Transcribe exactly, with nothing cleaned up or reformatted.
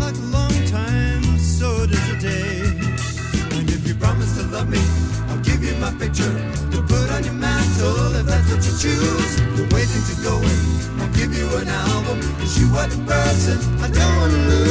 like a long time, so does a day. And if you promise to love me, I'll give you my picture to put on your mantle if that's what you choose. The way things are going, I'll give you an album, cause you are the person I don't wanna lose.